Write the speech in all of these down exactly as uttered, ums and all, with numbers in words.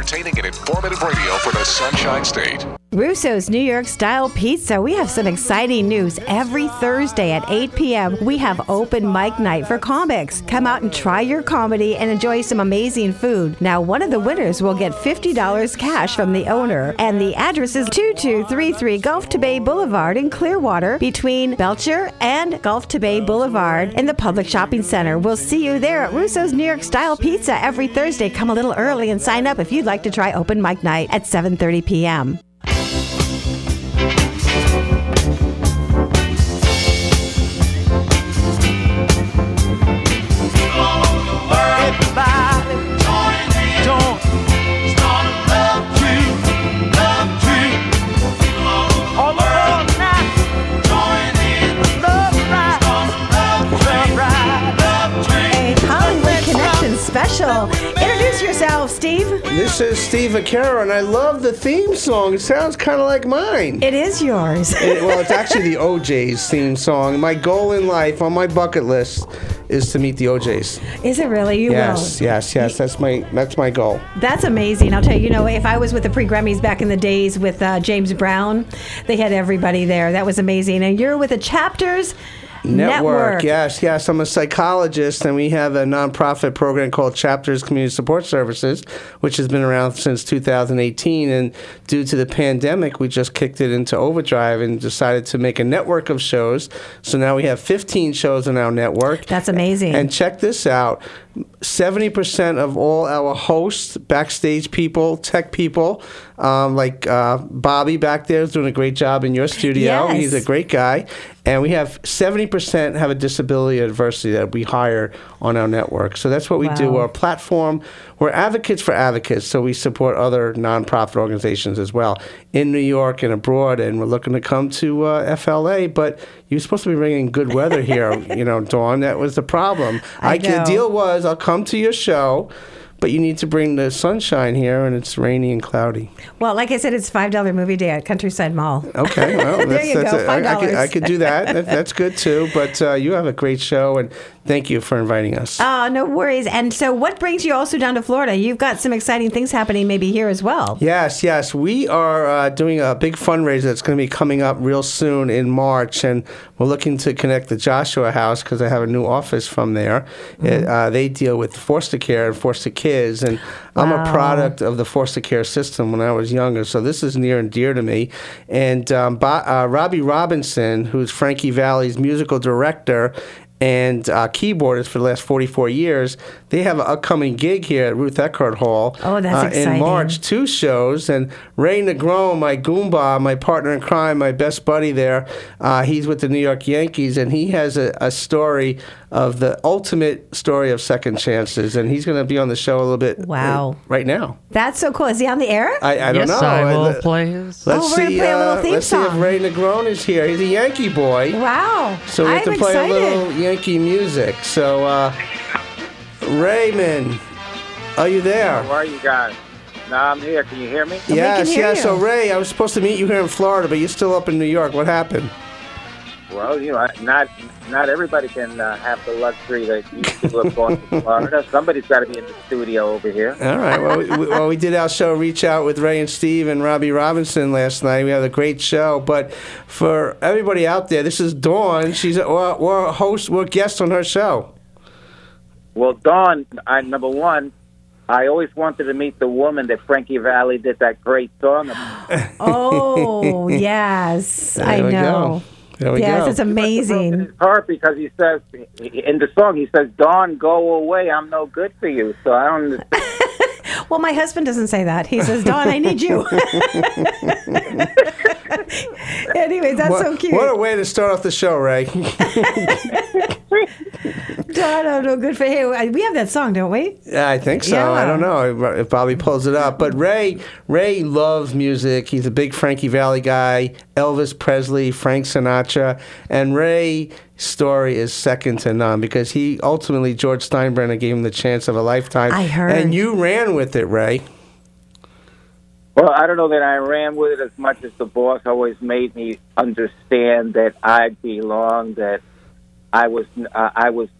entertaining and informative radio for the Sunshine State. Russo's New York Style Pizza. We have some exciting news. Every Thursday at eight p.m., we have open mic night for comics. Come out and try your comedy and enjoy some amazing food. Now, one of the winners will get fifty dollars cash from the owner. And the address is two two three three Gulf to Bay Boulevard in Clearwater between Belcher and Gulf to Bay Boulevard in the Public Shopping Center. We'll see you there at Russo's New York Style Pizza every Thursday. Come a little early and sign up if you'd like to try open mic night at seven thirty p.m. Special. Introduce yourself, Steve. This is Steve Vaquero, and I love the theme song. It sounds kind of like mine. It is yours. it, well, it's actually the O J's theme song. My goal in life, on my bucket list, is to meet the O J's. Is it really? You yes, will? Yes, yes, That's my that's my goal. That's amazing. I'll tell you, you know, if I was with the pre-Grammys back in the days with uh, James Brown, they had everybody there. That was amazing. And you're with the Chapters Network. Network. Yes, yes. I'm a psychologist, and we have a nonprofit program called Chapters Community Support Services, which has been around since two thousand eighteen. And due to the pandemic, we just kicked it into overdrive and decided to make a network of shows. So now we have fifteen shows on our network. That's amazing. And check this out. seventy percent of all our hosts, backstage people, tech people, um, like uh, Bobby back there is doing a great job in your studio. Yes. He's a great guy. And we have seventy percent have a disability or adversity that we hire on our network. So that's what we wow. do. Our platform, we're advocates for advocates, so we support other nonprofit organizations as well in New York and abroad, and we're looking to come to uh, F L A, but you're supposed to be bringing good weather here, you know, Dawn. That was the problem. I I, know. the deal was I'll come to your show, but you need to bring the sunshine here, and it's rainy and cloudy. Well, like I said, it's five dollars movie day at Countryside Mall. Okay, well, there that's, you that's go, a, five dollars. I, I, could, I could do that. that. That's good, too. But uh, you have a great show, and thank you for inviting us. Oh, no worries. And so what brings you also down to Florida? You've got some exciting things happening maybe here as well. Yes, yes. We are uh, doing a big fundraiser that's going to be coming up real soon in March, and we're looking to connect the Joshua House because I have a new office from there. Mm-hmm. It, uh, they deal with foster care and foster kids, and wow. I'm a product of the foster care system when I was younger, so this is near and dear to me. And um, Bo- uh, Robbie Robinson, who's Frankie Valli's musical director and uh, keyboardist for the last forty-four years, they have an upcoming gig here at Ruth Eckerd Hall. Oh, that's uh, exciting. In March, two shows. And Ray Negron, my Goomba, my partner in crime, my best buddy there, uh, he's with the New York Yankees, and he has a, a story of the ultimate story of second chances, and he's going to be on the show a little bit wow. uh, right now. That's so cool. Is he on the air? I, I don't yes, know. I will uh, play his. Let's oh, we're see, going to play a little uh, theme let's song. see if Ray Negron is here. He's a Yankee boy. Wow. So we have I'm to play excited. a little Yankee music. So, uh, Raymond, are you there? Where are you guys? No, I'm here. Can you hear me? Oh, yes, we can hear yes. you. So, Ray, I was supposed to meet you here in Florida, but you're still up in New York. What happened? Well, you know, not not everybody can uh, have the luxury that you people have gone to Florida. Somebody's got to be in the studio over here. All right. Well, we, we, well, we did our show Reach Out with Ray and Steve and Robbie Robinson last night. We had a great show. But for everybody out there, this is Dawn. She's a, we're, we're a host, we're guests on her show. Well, Dawn, I, number one, I always wanted to meet the woman that Frankie Valli did that great song about. Oh, yes. There I we know. go. There we yes, go. it's amazing. It's hard because he says, in the song, he says, Dawn, go away. I'm no good for you. So I don't understand. Well, my husband doesn't say that. He says, Dawn, I need you. Anyways, that's what, so cute. What a way to start off the show, Ray. Dawn, I'm no good for you. We have that song, don't we? Yeah, I think so. Yeah. I don't know if Bobby pulls it up. But Ray Ray loves music. He's a big Frankie Valli guy, Elvis Presley, Frank Sinatra. And Ray's story is second to none because he ultimately, George Steinbrenner gave him the chance of a lifetime. I heard. And you ran with it, Ray. Well, I don't know that I ran with it as much as the boss always made me understand that I belonged, that I was uh, I was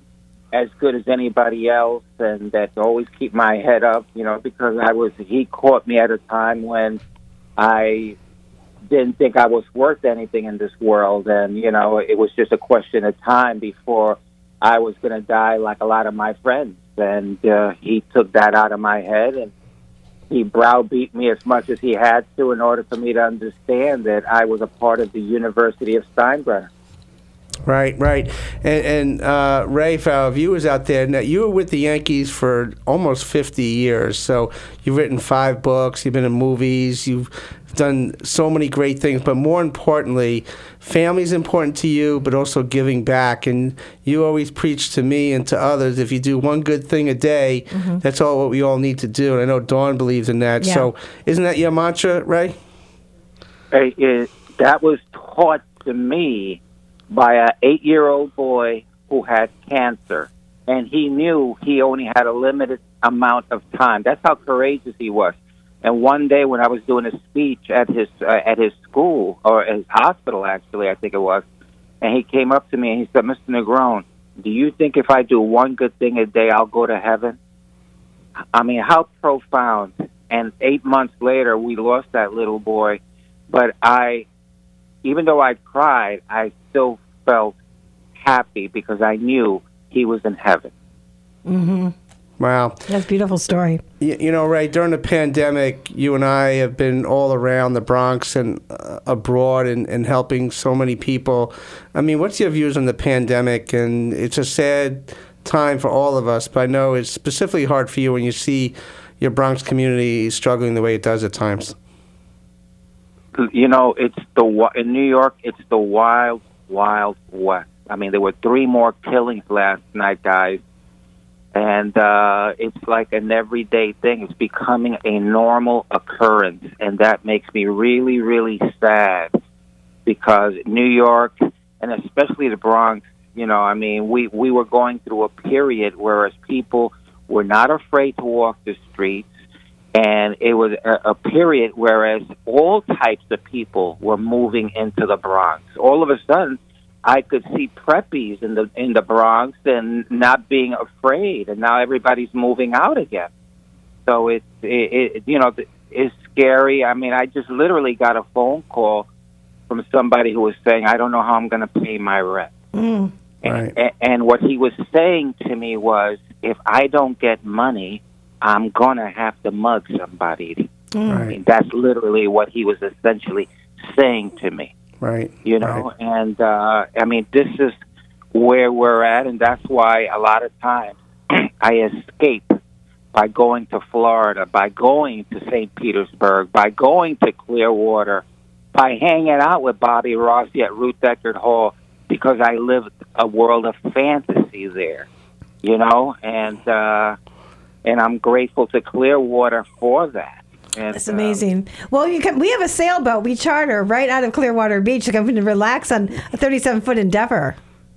as good as anybody else, and that to always keep my head up, you know, because I was, he caught me at a time when I didn't think I was worth anything in this world. And, you know, it was just a question of time before I was going to die like a lot of my friends. And uh, he took that out of my head, and he browbeat me as much as he had to in order for me to understand that I was a part of the University of Steinbrenner. Right, right. And, and uh, Ray, for our viewers out there, now you were with the Yankees for almost fifty years. So you've written five books, you've been in movies, you've done so many great things. But more importantly, family's important to you, but also giving back. And you always preach to me and to others, if you do one good thing a day, mm-hmm. that's all what we all need to do. And I know Dawn believes in that. Yeah. So isn't that your mantra, Ray? Hey, it, that was taught to me by an eight-year-old boy who had cancer, and he knew he only had a limited amount of time. That's how courageous he was. And one day when I was doing a speech at his uh, at his school, or his hospital, actually, I think it was, and he came up to me and he said, "Mister Negron, do you think if I do one good thing a day, I'll go to heaven?" I mean, how profound. And eight months later, we lost that little boy, but I... even though I cried, I still felt happy because I knew he was in heaven. Mm-hmm. Wow. That's a beautiful story. You, you know, Ray, during the pandemic, you and I have been all around the Bronx and uh, abroad and, and helping so many people. I mean, what's your views on the pandemic? And it's a sad time for all of us, but I know it's specifically hard for you when you see your Bronx community struggling the way it does at times. You know, it's the in New York, it's the wild, wild west. I mean, there were three more killings last night, guys, and uh, it's like an everyday thing. It's becoming a normal occurrence, and that makes me really, really sad because New York, and especially the Bronx, you know, I mean, we, we were going through a period whereas people were not afraid to walk the streets. And it was a, a period whereas all types of people were moving into the Bronx. All of a sudden, I could see preppies in the in the Bronx and not being afraid, and now everybody's moving out again. So it's it, it you know it's scary. I mean, I just literally got a phone call from somebody who was saying, "I don't know how I'm going to pay my rent." Mm. Right. And, and what he was saying to me was, "If I don't get money, I'm going to have to mug somebody." Mm. I mean, that's literally what he was essentially saying to me. Right. You know, right. and, uh, I mean, this is where we're at, and that's why a lot of times I escape by going to Florida, by going to Saint Petersburg, by going to Clearwater, by hanging out with Bobby Rossi at Ruth Eckerd Hall, because I live a world of fantasy there, you know, and... uh And I'm grateful to Clearwater for that. And, That's amazing. Um, well, you can, we have a sailboat we charter right out of Clearwater Beach to come and relax on a thirty-seven foot Endeavor.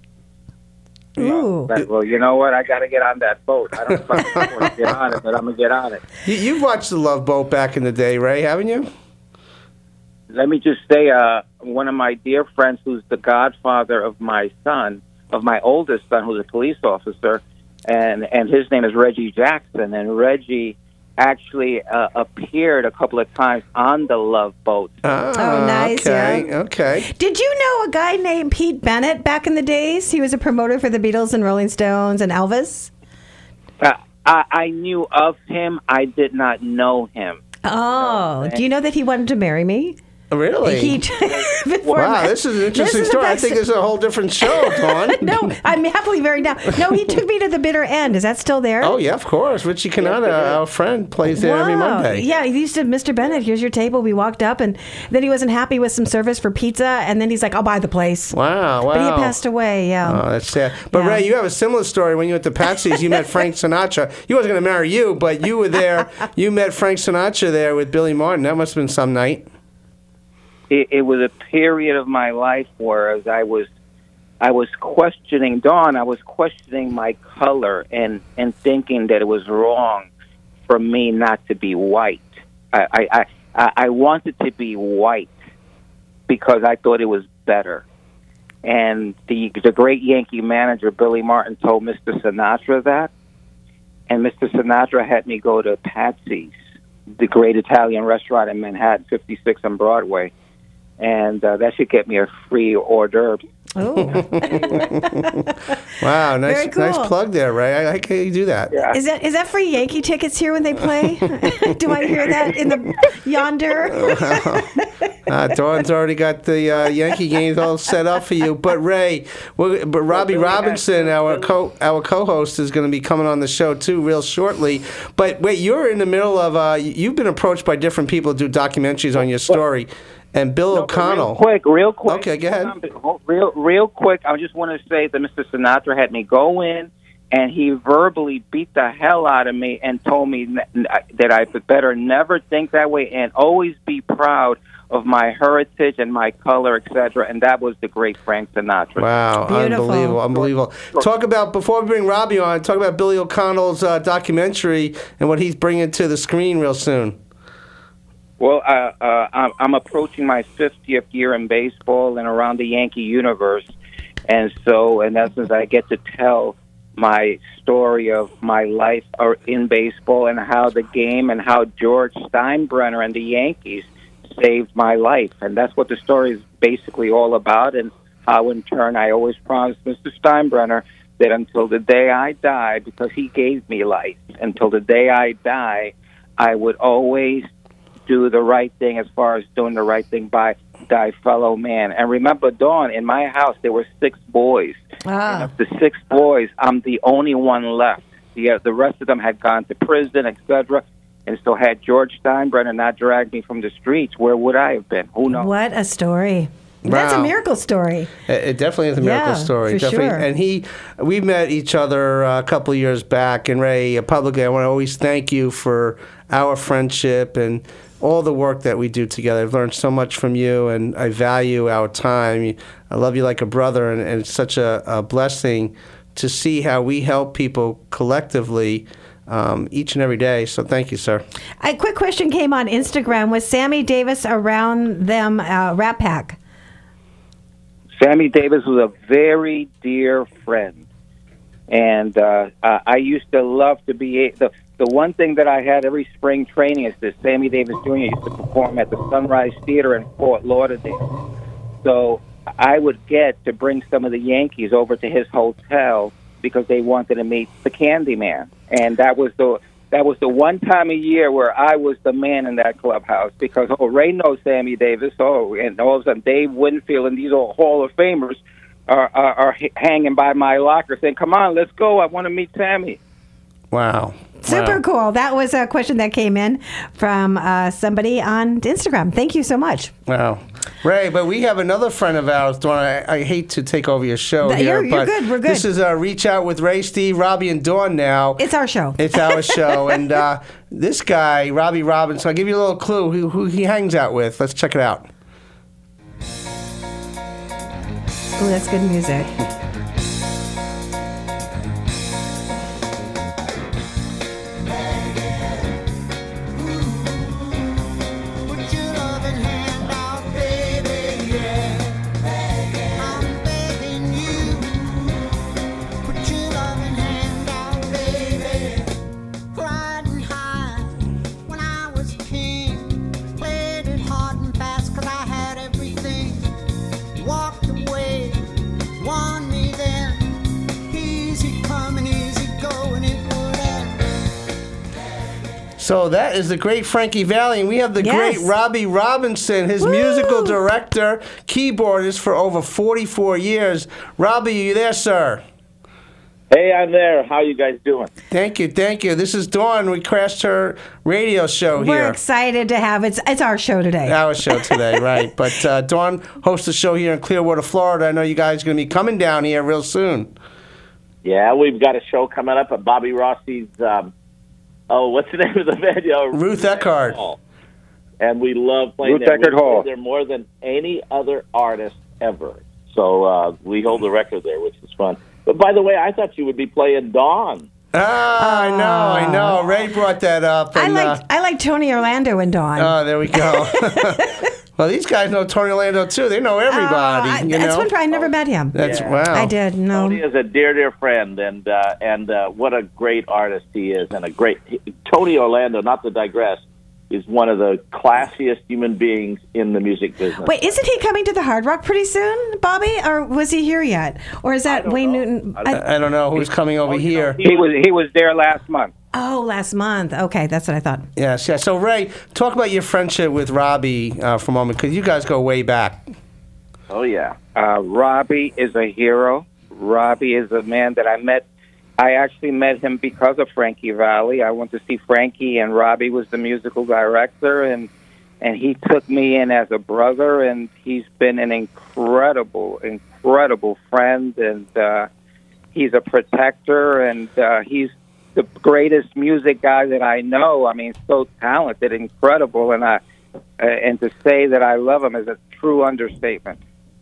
Ooh. But, well, you know what? I got to get on that boat. I don't know if I'm going to get on it, but I'm going to get on it. You, you've watched The Love Boat back in the day, Ray, haven't you? Let me just say, uh, one of my dear friends who's the godfather of my son, of my oldest son, who's a police officer, and and his name is Reggie Jackson, and Reggie actually uh, appeared a couple of times on the Love Boat. Oh, oh nice, okay, yeah. okay. Did you know a guy named Pete Bennett back in the days? He was a promoter for the Beatles and Rolling Stones and Elvis. Uh, I, I knew of him. I did not know him. Oh, no, do you know that he wanted to marry me? Really? He, wow, this is an interesting is story. I best. think this is a whole different show, Dawn. No, I'm happily married now. No, he took me to the bitter end. Is that still there? Oh, yeah, of course. Richie Canada, our friend, plays there wow. every Monday. Yeah, he used to, Mister Bennett, here's your table. We walked up, and then he wasn't happy with some service for pizza, and then he's like, I'll buy the place. Wow, wow. But he passed away, yeah. Oh, that's sad. But, yeah. Ray, you have a similar story when you went to Patsy's. You met Frank Sinatra. He wasn't going to marry you, but you were there. You met Frank Sinatra there with Billy Martin. That must have been some night. It, it was a period of my life where as I was, I was questioning Dawn. I was questioning my color and, and thinking that it was wrong for me not to be white. I, I, I, I wanted to be white because I thought it was better. And the the great Yankee manager, Billy Martin, told Mister Sinatra that. And Mister Sinatra had me go to Patsy's, the great Italian restaurant in Manhattan, fifty-six on Broadway. And uh, that should get me a free hors d'oeuvre. Oh. Wow, nice, Very cool. nice plug there, Ray. I like how you do that. Yeah. Is that is that free Yankee tickets here when they play? Do I hear that in the yonder? Uh, Dawn's already got the uh, Yankee games all set up for you. But Ray, we're, but Robbie Robinson, our co our co-host, is going to be coming on the show too, real shortly. But wait, you're in the middle of uh, you've been approached by different people to do documentaries on your story, and Bill No, O'Connell. Real quick, real quick. Okay, go ahead. Hold on, Real, real quick. I just want to say that Mister Sinatra had me go in, and he verbally beat the hell out of me and told me that I better never think that way and always be proud of my heritage and my color, et cetera. And that was the great Frank Sinatra. Wow, Beautiful. unbelievable, unbelievable. Talk about, before we bring Robbie on, talk about Billy O'Connell's uh, documentary and what he's bringing to the screen real soon. Well, uh, uh, I'm, I'm approaching my fiftieth year in baseball and around the Yankee universe. And so, in essence, I get to tell my story of my life in baseball and how the game and how George Steinbrenner and the Yankees saved my life. And that's what the story is basically all about, and how, in turn, I always promised Mister Steinbrenner that until the day I die, because he gave me life, until the day I die, I would always do the right thing as far as doing the right thing by thy fellow man. And remember, Dawn, in my house, there were six boys. Ah. And of the six boys, I'm the only one left. The, uh, the rest of them had gone to prison, et cetera. And so had George Steinbrenner not dragged me from the streets, where would I have been? Who knows? What a story. That's a Wow. miracle story. It, it definitely is a miracle Yeah, story. for definitely. sure. And he, we met each other uh, a couple of years back. And Ray, uh, publicly, I want to always thank you for our friendship and all the work that we do together. I've learned so much from you, and I value our time. I love you like a brother, and, and it's such a, a blessing to see how we help people collectively um, each and every day. So thank you, sir. A quick question came on Instagram. Was Sammy Davis around them uh, Rat Pack? Sammy Davis was a very dear friend. And uh, uh, I used to love to be... The, the one thing that I had every spring training is that Sammy Davis Junior used to perform at the Sunrise Theater in Fort Lauderdale. So I would get to bring some of the Yankees over to his hotel because they wanted to meet the Candyman. And that was the that was the one time a year where I was the man in that clubhouse, because, oh, Ray knows Sammy Davis, oh, and all of a sudden Dave Winfield and these old Hall of Famers are, are, are hanging by my locker saying, come on, let's go, I want to meet Sammy. Wow. Super Wow. cool. That was a question that came in from uh, somebody on Instagram. Thank you so much. Wow. Ray, but we have another friend of ours, Dawn. I, I hate to take over your show No, here, you're- you're but good. We're good. this is uh, Reach Out with Ray, Steve, Robbie, and Dawn now. It's our show. It's our show. And uh, this guy, Robbie Robinson, I'll give you a little clue who, who he hangs out with. Let's check it out. Oh, that's good music. So that is the great Frankie Valli, and we have the Yes. great Robbie Robinson, his Woo! musical director, keyboardist for over forty-four years. Robbie, are you there, sir? Hey, I'm there. How you guys doing? Thank you, thank you. This is Dawn. We crashed her radio show We're here. excited to have it. It's our show today. Our show today, right. But uh, Dawn hosts a show here in Clearwater, Florida. I know you guys are going to be coming down here real soon. Yeah, we've got a show coming up at Bobby Rossi's, um, oh, what's the name of the venue? Ruth Eckhart. Hall. And we love playing Ruth there. Eckerd we play Hall. there more than any other artist ever. So uh, we hold the record there, which is fun. But by the way, I thought you would be playing Dawn. Ah, I know, I know. Ray brought that up. I And, like uh, I like Tony Orlando and Dawn. oh, there we go. Well, these guys know Tony Orlando too. They know everybody. Uh, I, you that's know? one I never met him. That's Yeah. wow. I did. No. Tony is a dear, dear friend, and uh, and uh, what a great artist he is, and a great Tony Orlando. Not to digress, is one of the classiest human beings in the music business. Wait, isn't he coming to the Hard Rock pretty soon, Bobby? Or was he here yet? Or is that don't Wayne know. Newton? I don't- I don't know who's coming over Oh, you here. know, he He was he was there last month. Oh, last month. Okay, that's what I thought. Yes, yes. So Ray, talk about your friendship with Robbie uh, for a moment, because you guys go way back. Oh yeah. Uh, Robbie is a hero. Robbie is a man that I met. I actually met him because of Frankie Valli. I went to see Frankie, and Robbie was the musical director, and and he took me in as a brother, and he's been an incredible, incredible friend, and uh, he's a protector, and uh, he's the greatest music guy that I know. I mean, so talented, incredible, and I uh, and to say that I love him is a true understatement.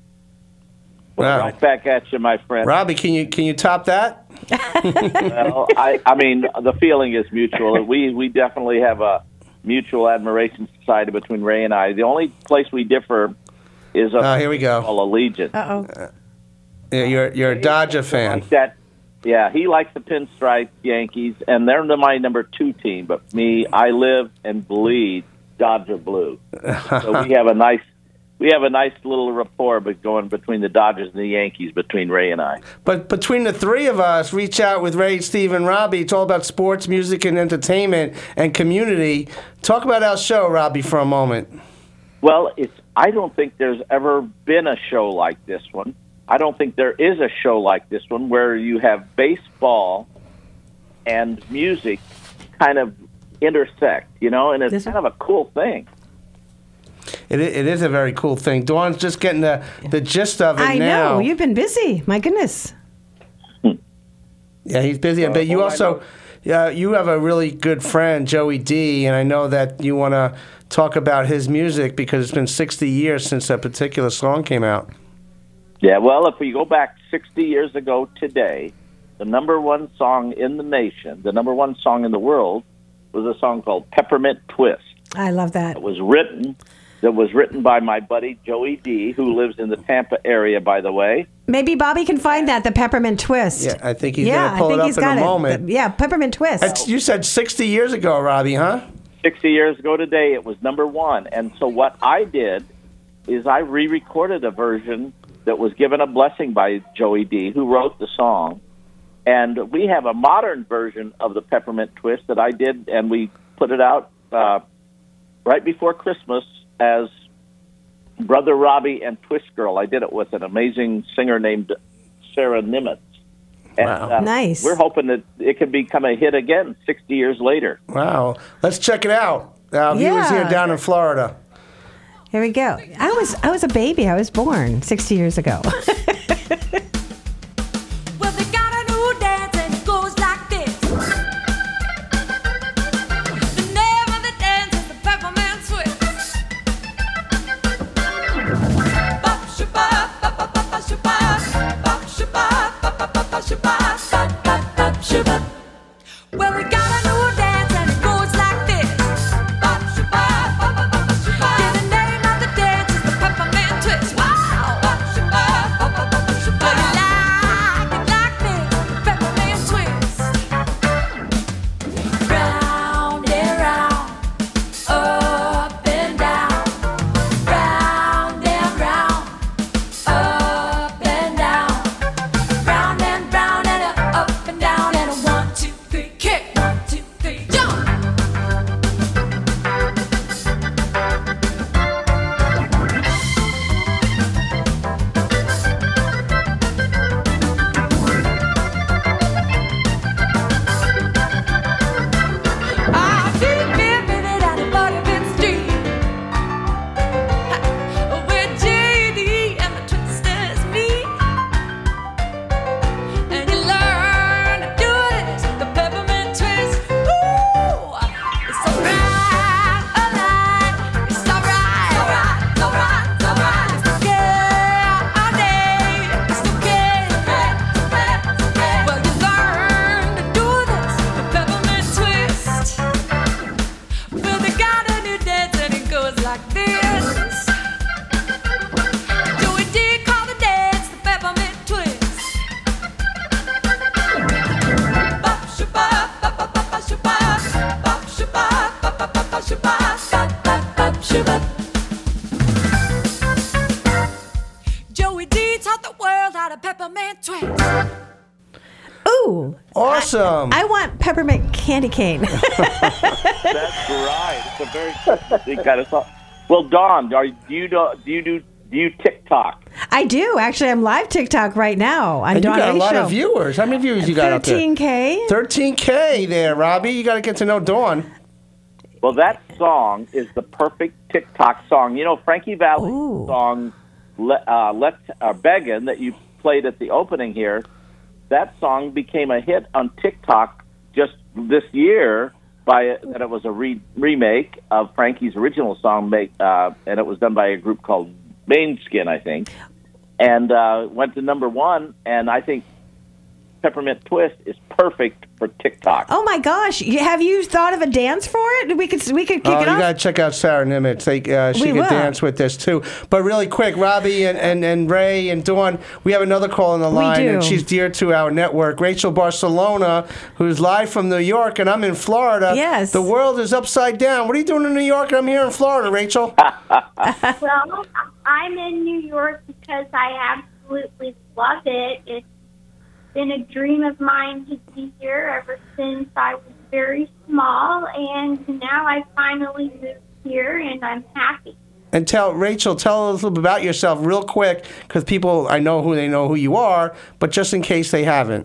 Wow. Right back at you, my friend. Robbie, can you can you top that? Well, I, I mean, the feeling is mutual. We we definitely have a mutual admiration society between Ray and I. The only place we differ is a Oh, here we go. Allegiant. Uh-oh. Yeah, you're you're a Dodger fan. Like that. Yeah, he likes the pinstripe Yankees, and they're my number two team. But me, I live and bleed Dodger blue. So we have a nice, we have a nice little rapport, but going between the Dodgers and the Yankees, between Ray and I. But between the three of us, reach out with Ray, Steve, and Robbie. It's all about sports, music, and entertainment and community. Talk about our show, Robbie, for a moment. Well, it's. I don't think there's ever been a show like this one. I don't think there is a show like this one where you have baseball and music kind of intersect, you know, and it's This kind of a cool thing. It, it is a very cool thing. Dawn's just getting the, the gist of it I now. know. You've been busy. My goodness. Yeah, he's busy. But you all I also, yeah, you have a really good friend, Joey D, and I know that you want to talk about his music because it's been sixty years since that particular song came out. Yeah, well, if we go back sixty years ago today, the number one song in the nation, the number one song in the world, was a song called Peppermint Twist. I love that. It was written, that was written by my buddy Joey D, who lives in the Tampa area, by the way. Maybe Bobby can find that, the Peppermint Twist. Yeah, I think he's yeah, going to pull I think it up he's in got a it. moment. The- yeah, Peppermint Twist. That's, you said sixty years ago, Robbie, huh? sixty years ago today, it was number one. And so what I did is I re-recorded a version that was given a blessing by Joey D, who wrote the song. And we have a modern version of the Peppermint Twist that I did, and we put it out uh, right before Christmas as Brother Robbie and Twist Girl. I did it with an amazing singer named Sarah Nimitz. And, Wow. uh, Nice. We're hoping that it can become a hit again sixty years later. Wow. Let's check it out. Uh, He was here Yeah. down in Florida. Here we go. I was I was a baby. I was born sixty years ago. Well, they got a new dance and it goes like this. The name of the dance is the Peppermint Twist. Bop shabba, bop bop bop bop shabba, bop shabba, bop bop bop bop shabba, bop bop bop shabba. Well, we got a new dance and it goes like this. Bop shabba, bop bop bop bop shabba. Yeah, the name of the dance is the Peppermint Twist. Wow! Bop shabba, bop Joey D taught the world how to peppermint twist. Ooh. Awesome. I want peppermint candy cane. That's right. It's a very interesting kind of song. Well, Dawn, are, do you do, do you do do you TikTok? I do. Actually, I'm live TikTok right now. On And you Dawn got a A lot Show. of viewers. How many viewers you got out there? thirteen K. thirteen K there, Robbie. You got to get to know Dawn. Well, that song is the perfect TikTok song. You know, Frankie Valli's Ooh. song, Le- uh, Let's uh, Beggin', that you played at the opening here, that song became a hit on TikTok just this year by that it was a re- remake of Frankie's original song, make, uh, and it was done by a group called Mainskin, I think, and uh, went to number one, and I think Peppermint Twist is perfect for TikTok. Oh my gosh! You- Have you thought of a dance for it? We could we could kick Oh, it you off. got to check out Sarah Nimitz. They, uh, she We can will. dance with this too. But really quick, Robbie and, and, and Ray and Dawn, we have another call on the line, do. and she's dear to our network. Rachel Barcelona, who's live from New York, and I'm in Florida. Yes. The world is upside down. What are you doing in New York? And I'm here in Florida, Rachel. Well, I'm in New York because I absolutely love it. It's been a dream of mine to be here ever since I was very small, and now I finally moved here, and I'm happy. And tell Rachel, tell us a little bit about yourself, real quick, because people, I know who they know who you are, but just in case they haven't.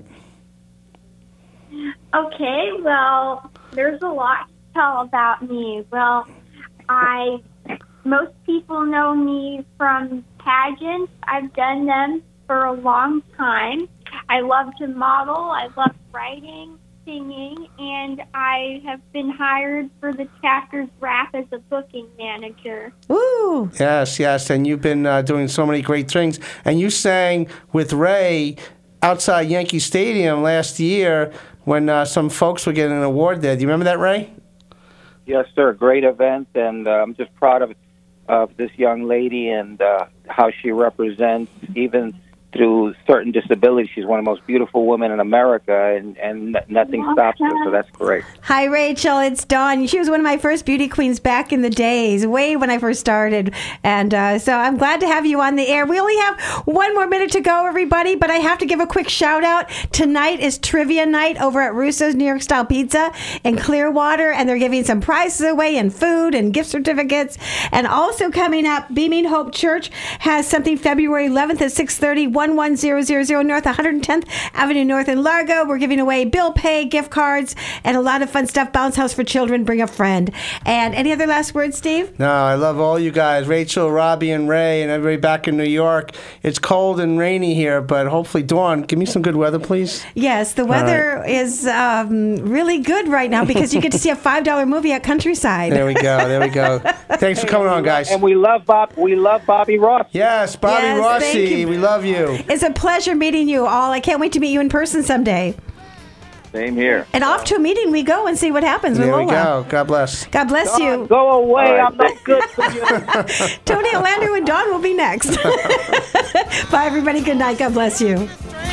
Okay, well, there's a lot to tell about me. Well, I most people know me from pageants. I've done them for a long time. I love to model. I love writing, singing, and I have been hired for the chapter's rap as a booking manager. Ooh. Yes, yes, and you've been uh, doing so many great things. And you sang with Ray outside Yankee Stadium last year when uh, some folks were getting an award there. Do you remember that, Ray? Yes, sir. Great event, and uh, I'm just proud of of this young lady and uh, how she represents, even through certain disabilities. She's one of the most beautiful women in America, and, and nothing stops her, so that's great. Hi, Rachel. It's Dawn. She was one of my first beauty queens back in the days, way when I first started. And uh, so I'm glad to have you on the air. We only have one more minute to go, everybody, but I have to give a quick shout out. Tonight is trivia night over at Russo's New York Style Pizza in Clearwater, and they're giving some prizes away and food and gift certificates. And also coming up, Beaming Hope Church has something February eleventh at six thirty, one one zero zero zero North one hundred tenth Avenue North in Largo. We're giving away bill pay, gift cards, and a lot of fun stuff. Bounce house for children. Bring a friend. And any other last words, Steve? No, I love all you guys, Rachel, Robbie, and Ray, and everybody back in New York. It's cold and rainy here, but hopefully, Dawn, give me some good weather, please. Yes, the weather is um, really good right now because you get to see a five dollar movie at Countryside. There we go. There we go. Thanks for coming on, guys. And we love Bob. We love Bobby Ross. Yes, Bobby Yes, Rossi, thank you. we love you. It's a pleasure meeting you all. I can't wait to meet you in person someday. Same here. And off to a meeting we go and see what happens with There we Lola. go. God bless. God bless you. Go away. All right, I'm not thank good for you. Tony Orlando and Dawn will be next. Bye, everybody. Good night. God bless you.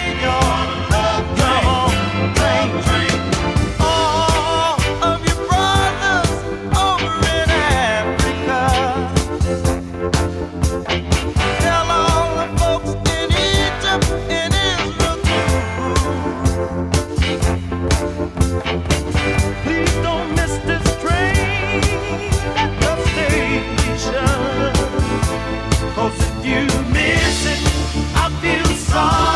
Please don't miss this train at the station. 'Cause if you miss it, I feel sorry.